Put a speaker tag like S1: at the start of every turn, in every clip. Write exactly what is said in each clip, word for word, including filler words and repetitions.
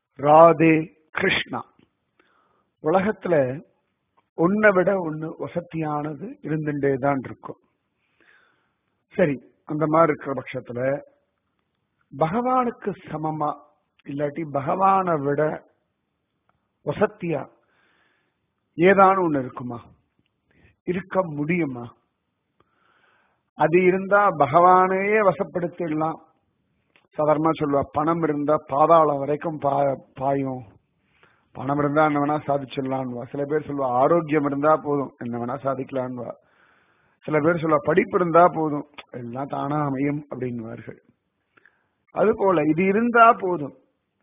S1: ராதே கிருஷ்ணா. உலகத்துல ஒன்னை விட ஒண்ணு வசதியானது இருந்துட்டே தான் இருக்கும். சரி, அந்த மாதிரி இருக்கிற பட்சத்துல பகவானுக்கு சமமா இல்லாட்டி பகவானை விட வசத்தியா ஏதான ஒண்ணு இருக்குமா? இருக்க முடியுமா? அது இருந்தா பகவானையே வசப்படுத்திடலாம். சாதாரணமா சொல்லுவா, பணம் இருந்தா பாதாளம் வரைக்கும் பா பாயும் பணம் இருந்தா என்ன வேணா சாதிச்சிடலான்வா. சில பேர் சொல்லுவா ஆரோக்கியம் இருந்தா போதும் என்ன வேணா சாதிக்கலான்வா. சில பேர் சொல்லுவா படிப்பு இருந்தா போதும் எல்லாம் தானா அமையும் அப்படின்வார்கள். அது போல இது இருந்தா போதும்,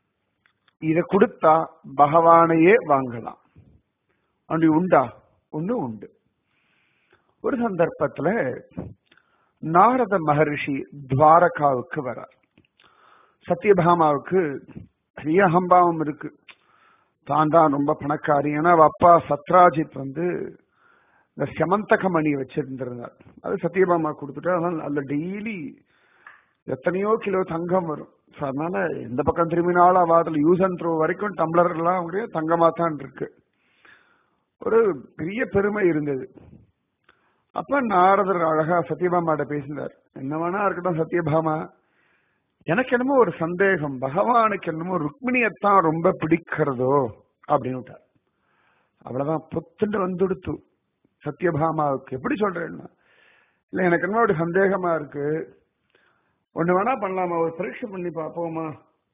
S1: இத கொடுத்தா பகவானையே வாங்கலாம். அப்படி உண்டா? ஒண்ணு உண்டு. ஒரு சந்தர்ப்பத்துல நாரத மகரிஷி துவாரகாவுக்கு வரார். சத்யபாமாவுக்கு பெரிய அகம்பாவம் இருக்கு, தான் தான் ரொம்ப பணக்காரி. ஏன்னா அவ அப்பா சத்ராஜித் வந்து இந்த செமந்தக மணி வச்சிருந்திருந்தார். அது சத்யபாமா கொடுத்துட்டு அதனால அதுல டெய்லி எத்தனையோ கிலோ தங்கம் வரும். அதனால எந்த பக்கம் திரும்பினாலும் அவ அதுல யூஸ் அண்ட் த்ரோ வரைக்கும் டம்ளர் எல்லாம் அப்படியே தங்கமா தான் இருக்கு. ஒரு பெரிய பெருமை இருந்தது. அப்ப நாரதர் அழகா சத்யபாமாட்ட பேசினார். என்ன வேணா இருக்கட்டும் சத்யபாமா, எனக்கு என்னமோ ஒரு சந்தேகம், பகவானுக்கு என்னமோ ருக்மிணியத்தான் ரொம்ப பிடிக்கிறதோ அப்படின்னு விட்டார். அவ்வளவுதான், பொத்துண்டு வந்துடுத்து சத்யபாமாவுக்கு. எப்படி சொல்றேன்னா, இல்ல எனக்கு என்னமோ ஒரு சந்தேகமா இருக்கு, ஒண்ணு வேணா பண்ணலாமா, ஒரு பரீட்சை பண்ணி பார்ப்போமா,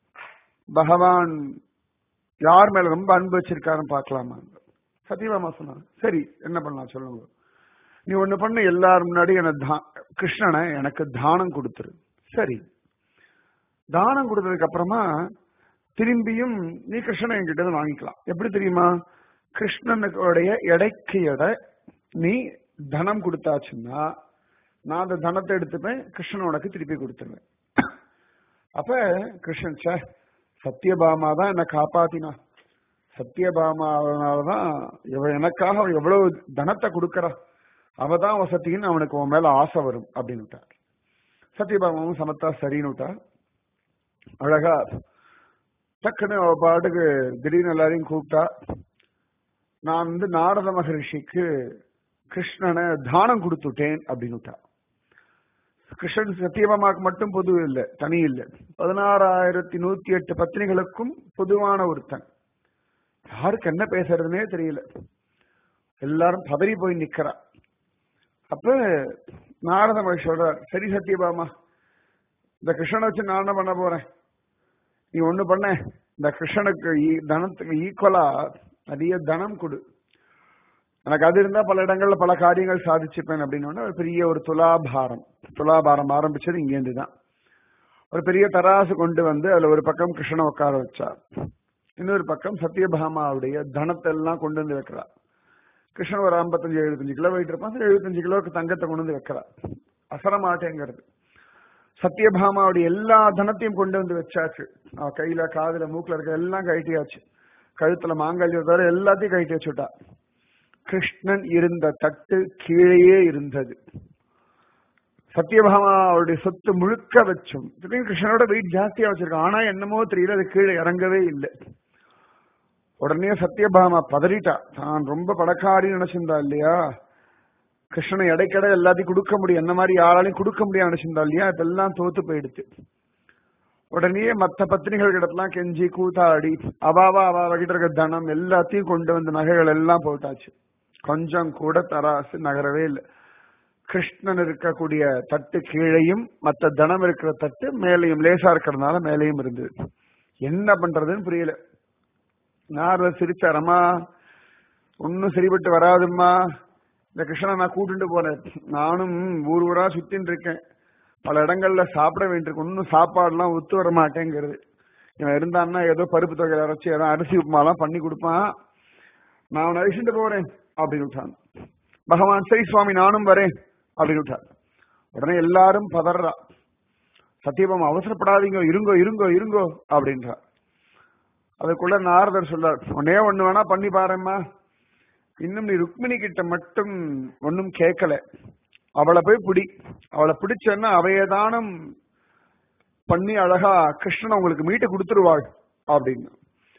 S1: பகவான் யார் மேல ரொம்ப அன்பு வச்சிருக்காருன்னு பார்க்கலாமா. சத்யபாமா சொன்னாங்க, சரி என்ன பண்ணலாம் சொல்லுங்க. நீ ஒண்ணு பண்ண, எல்லாரும் முன்னாடி எனக்கு கிருஷ்ணனை எனக்கு தானம் கொடுத்துரு. சரி, தானம் கொடுத்ததுக்கு அப்புறமா திரும்பியும் நீ கிருஷ்ணனை என்கிட்ட வாங்கிக்கலாம். எப்படி தெரியுமா? கிருஷ்ணனுடைய எடைக்கு எடை நீ தனம் கொடுத்தாச்சுன்னா நான் அந்த தனத்தை எடுத்துப்பேன், கிருஷ்ணன் உனக்கு திருப்பி கொடுத்துருவேன். அப்ப கிருஷ்ணன், சே சத்யபாமா தான் என்னை காப்பாத்தினா, சத்யபாமாவனாலதான் எனக்காக அவன் எவ்வளவு தனத்தை கொடுக்கறா, அவதான் வசத்தின்னு அவனுக்கு உன் மேல ஆசை வரும் அப்படின்னு விட்டார். சத்யபாமாவும் சமத்தா சரின்னு விட்டா. அழகா டக்குன்னு அவ பாட்டுக்கு திடீர்னு எல்லாரையும் கூப்பிட்டா, நான் வந்து நாரத மகரிஷிக்கு கிருஷ்ணனை தானம் கொடுத்துட்டேன் அப்படின்னு விட்டா. கிருஷ்ணன் சத்யபாமாக்கு மட்டும் பொது இல்லை, தனி இல்லை, பதினாறாயிரத்தி நூத்தி எட்டு பத்னிகளுக்கும் பொதுவான ஒருத்தன். யாருக்கு என்ன பேசுறதுன்னே தெரியல, எல்லாரும் பதறி போய் நிக்கிறா. அப்ப நாரத மகரிஷி சொல்றார், சரி சத்யபாமா, இந்த கிருஷ்ணனை வச்சு நான் என்ன பண்ண போறேன், நீ ஒண்ணு பண்ண, இந்த கிருஷ்ணனுக்கு தனத்துக்கு ஈக்குவலா நிறைய தனம் கொடு, எனக்கு அது இருந்தா பல இடங்கள்ல பல காரியங்கள் சாதிச்சுப்பேன் அப்படின்னு. ஒரு பெரிய ஒரு துலாபாரம் துலாபாரம் ஆரம்பிச்சது இங்கேருந்து தான். ஒரு பெரிய தராசு கொண்டு வந்து அதுல ஒரு பக்கம் கிருஷ்ணனை உட்கார வச்சா, இன்னொரு பக்கம் சத்யபாமாவுடைய தனத்தை எல்லாம் கொண்டு வந்து வைக்கிறா. கிருஷ்ணன் ஒரு ஐம்பத்தஞ்சு எழுபத்தஞ்சு கிலோ வெயிட் இருப்பான், எழுபத்தஞ்சு கிலோவுக்கு தங்கத்தை கொண்டு வந்து வைக்கிறா. அசரமாட்டேங்கிறது. சத்யபாமாவுடைய எல்லா தனத்தையும் கொண்டு வந்து வச்சாச்சு. அவ கையில காதுல மூக்குல இருக்க எல்லாம் கழட்டியாச்சு, கழுத்துல மாங்கல்யம் தவிர எல்லாத்தையும் கழட்டி வச்சுட்டா. கிருஷ்ணன் இருந்த தட்டு கீழேயே இருந்தது. சத்யபாமாவுடைய சொத்து முழுக்க வச்சும் கிருஷ்ணனோட வெயிட் ஜாஸ்தியா வச்சிருக்கான், ஆனா என்னமோ தெரியல அது கீழே இறங்கவே இல்லை. உடனே சத்யபாமா பதறிட்டா, தான் ரொம்ப பணக்காரின்னு நினைச்சிருந்தா இல்லையா, கிருஷ்ணனை இடைக்கடை எல்லாத்தையும் கொடுக்க முடியும், என்ன மாதிரி யாராலையும் கொடுக்க முடியாது நினைச்சிருந்தா இல்லையா, இதெல்லாம் தோத்து போயிடுச்சு. உடனே மற்ற பத்தினிகள் கிட்டலாம் கெஞ்சி கூத்தாடி அவாவா அவாவா கிட்ட இருக்க தனம் எல்லாத்தையும் கொண்டு வந்து நகைகள் எல்லாம் போட்டாச்சு. கொஞ்சம் கூட தராசு நகரவே இல்லை. கிருஷ்ணன் இருக்கக்கூடிய தட்டு கீழையும் மற்ற தனம் இருக்கிற தட்டு மேலையும், லேசா இருக்கிறதுனால மேலையும் இருந்தது. என்ன பண்றதுன்னு புரியல. நாரதர் சிரிச்சாரம்மா, ஒன்னும் சரிபட்டு வராதும்மா, இந்த கிருஷ்ணனை நான் கூட்டிட்டு போறேன், நானும் ஊர் ஊரா சுத்தின்னு இருக்கேன், பல இடங்கள்ல சாப்பிட வேண்டியிருக்கு, ஒன்னும் சாப்பாடுலாம் ஒத்து வர மாட்டேங்கிறது. இவன் இருந்தான்னா ஏதோ பருப்பு தொகையில அரைச்சி ஏதோ அரிசி உப்புமாலாம் பண்ணி கொடுப்பான், நான் அவனை அழிச்சுட்டு போறேன் அப்படின்னு விட்டான். பகவான், சரி சுவாமி நானும் வரேன் அப்படின்னு விட்டார். உடனே எல்லாரும் பதறா. சத்யபாமா, அவசரப்படாதீங்க, இருங்கோ இருங்கோ இருங்கோ அப்படின்றா. அதுக்குள்ள நாரதர் சொல்றார், உடனே ஒண்ணு வேணா பண்ணி பாரும்மா, இன்னும் நீ ருக்மிணி கிட்ட மட்டும் ஒன்னும் கேட்கல, அவளை போய் பிடி, அவளை பிடிச்சன்னா அவையதானம் பண்ணி அழகா கிருஷ்ணன் உங்களுக்கு மீட்டு கொடுத்துருவாள் அப்படின்னு.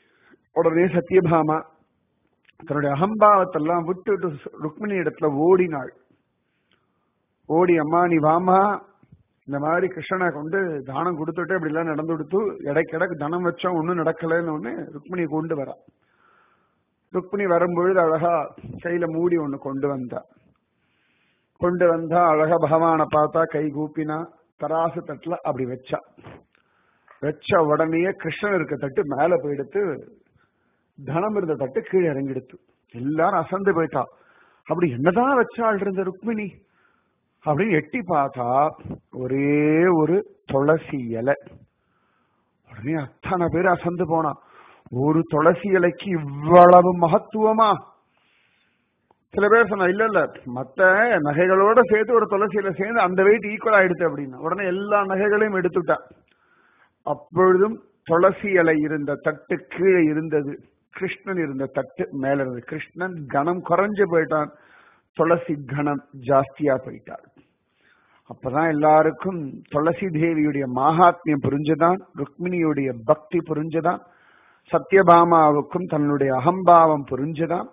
S1: உடனே சத்யபாமா தன்னுடைய அகம்பாவத்தெல்லாம் விட்டுட்டு ருக்மிணி இடத்துல ஓடினாள். ஓடி, அம்மா நீ வாமா, இந்த மாதிரி கிருஷ்ணனை கொண்டு தானம் கொடுத்துட்டு அப்படி எல்லாம் நடந்து கொடுத்து இடைக்கிடக்கு தனம் வச்சோம் ஒன்னும் நடக்கலன்னு ஒண்ணு ருக்மிணி கொண்டு வரா. ருக்மிணி வரும்பொழுது அழகா கையில மூடி ஒண்ணு கொண்டு வந்தா. கொண்டு வந்தா அழகா பகவானை பார்த்தா, கை கூப்பினா, தராசு தட்டுல அப்படி வச்சா. வச்ச உடனே கிருஷ்ணன் இருக்க தட்டு மேல போயிடுத்து, தனம் இருந்த தட்டு கீழே இறங்கிடுத்து. எல்லாரும் அசந்து போயிட்டா. அப்படி என்னதான் வச்சாள் இருந்த ருக்மிணி அப்படின்னு எட்டி பார்த்தா ஒரே ஒரு துளசி இலை. உடனே அத்தனை பேர் அசந்து போனா. ஒரு துளசி இலைக்கு இவ்வளவு மகத்துவமா? சில பேர் சொன்னா இல்ல இல்ல மத்த நகைகளோட சேர்த்து ஒரு துளசி இலை சேர்ந்து அந்த வெயிட் ஈக்குவல் ஆயிடுச்சு அப்படின்னா உடனே எல்லா நகைகளையும் எடுத்துட்டா. அப்பொழுதும் துளசி இலை இருந்த தட்டு கீழே இருந்தது, கிருஷ்ணன் இருந்த தட்டு மேல இருந்தது. கிருஷ்ணன் கணம் குறைஞ்சு போயிட்டான், துளசி கணம் ஜாஸ்தியா போயிட்டாள். அப்பதான் எல்லாருக்கும் துளசி தேவியுடைய மகாத்மியம் புரிஞ்சுதான், ருக்மிணியுடைய பக்தி புரிஞ்சுதான், சத்யபாமாவுக்கும் தன்னுடைய அகம்பாவம் புரிஞ்சுதான்,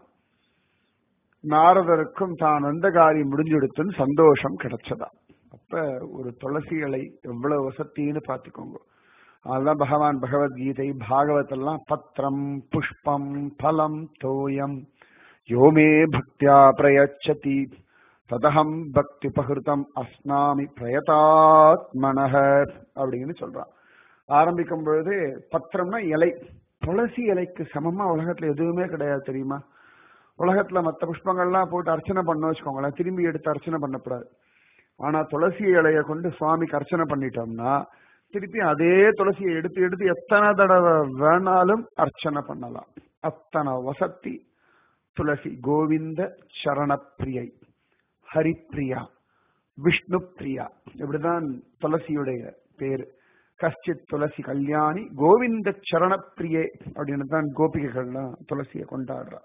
S1: நாரதருக்கும் தான் வந்த காரியம் முடிஞ்செடுத்துன்னு சந்தோஷம் கிடைச்சதா. அப்ப ஒரு துளசி இலை எவ்வளவு வசத்தின்னு பாத்துக்கோங்க. அதுதான் பகவான் பகவத்கீதை பாகவதெல்லாம் பத்திரம் புஷ்பம் பலம் தோயம் யோமே பக்தியா பிரயச்சதி ததகம் பக்தி பகிருதம் அஸ்னாமி பிரயதாத்மனஹ அப்படின்னு சொல்றான். ஆரம்பிக்கும் பொழுது பத்திரம்னா இலை. துளசி இலைக்கு சமமா உலகத்துல எதுவுமே கிடையாது தெரியுமா? உலகத்துல மற்ற புஷ்பங்கள்லாம் போட்டு அர்ச்சனை பண்ண வச்சுக்கோங்களேன், திரும்பி எடுத்து அர்ச்சனை பண்ணக்கூடாது. ஆனா துளசி இலைய கொண்டு சுவாமிக்கு அர்ச்சனை பண்ணிட்டோம்னா திருப்பி அதே துளசியை எடுத்து எடுத்து எத்தனை தடவை வேணாலும் அர்ச்சனை பண்ணலாம். அத்தனை வசத்தி துளசி. கோவிந்த சரணப்பிரியை, ஹரிப்பிரியா, விஷ்ணு பிரியா, இப்படிதான் துளசியுடைய பேரு. கஷ்டித் துளசி கல்யாணி கோவிந்த சரணப்பிரியே அப்படின்னு தான் கோபிகைகள்லாம் துளசியை கொண்டாடுறா.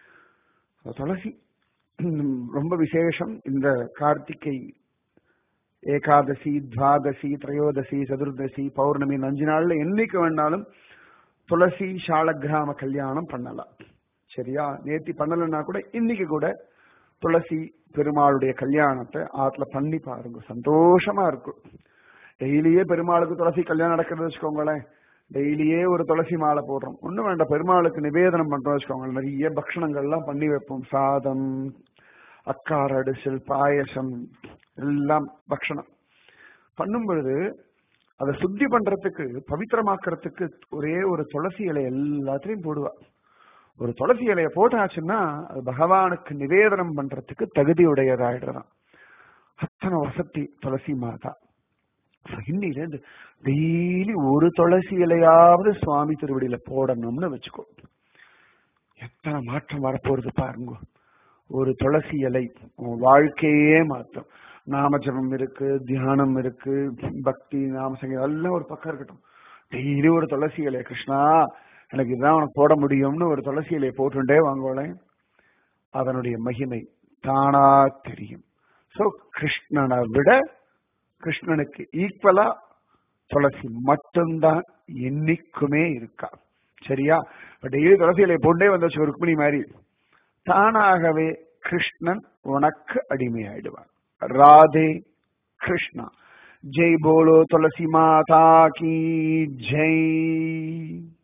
S1: துளசி ரொம்ப விசேஷம். இந்த கார்த்திகை ஏகாதசி, துவாதசி, திரையோதசி, சதுர்தசி, பௌர்ணமி அஞ்சு நாள்ல என்னைக்கு வேணாலும் துளசி சாலக்கிராம கல்யாணம் பண்ணலாம். சரியா? நேத்தி பண்ணலன்னா கூட இன்னைக்கு கூட துளசி பெருமாளுடைய கல்யாணத்தை ஆத்துல பண்ணி பாருங்க, சந்தோஷமா இருக்கும். டெய்லியே பெருமாளுக்கு துளசி கல்யாணம் நடக்கிறது வச்சுக்கோங்களேன், டெய்லியே ஒரு துளசி மாலை போடுறோம், ஒண்ணும் வேண்டாம், பெருமாளுக்கு நிவேதனம் பண்றோம் வச்சுக்கோங்களேன், நிறைய பக்ஷணங்கள்லாம் பண்ணி வைப்போம். சாதம், அக்கார அடிசல், பாயசம், எல்லாம் பக்ஷணம் பண்ணும் பொழுது அதை சுத்தி பண்றதுக்கு, பவித்திரமாக்குறதுக்கு ஒரே ஒரு துளசி இலை எல்லாத்திலையும் போடுவா. ஒரு துளசி இலைய போட்டாச்சுன்னா அது பகவானுக்கு நிவேதனம் பண்றதுக்கு தகுதியுடையதாயிடுறான். அத்தனை வசதி துளசி மாதா. இன்னிலேருந்து டெய்லி ஒரு துளசி இலையாவது சுவாமி திருவடியில போடணும்னு வச்சுக்கோ, எத்தனை மாற்றம் வரப்போறது பாருங்க. ஒரு துளசி இலை உன் வாழ்க்கையே மாற்றும். நாமஜபம் இருக்கு, தியானம் இருக்கு, பக்தி, நாம சங்கீதம் எல்லாம் ஒரு பக்கம் இருக்கட்டும். டெய்லி ஒரு துளசி இலை, கிருஷ்ணா எனக்கு இதுதான் உனக்கு போட முடியும்னு ஒரு துளசி இலையை போட்டுட்டே வாங்கோளேன், அதனுடைய மகிமை தானா தெரியும். சோ கிருஷ்ணனை விட கிருஷ்ணனுக்கு ஈக்குவலா துளசி மட்டும்தான் என்னைக்குமே இருக்கா. சரியா? டெய்லி துளசி இலையை போட்டே வந்து ருக்மிணி மாதிரி தானாகவே கிருஷ்ணன் உனக்கு அடிமையாயிடுவான். ராதே கிருஷ்ணா. ஜெய் போலோ துளசி மாதா கி ஜெய்.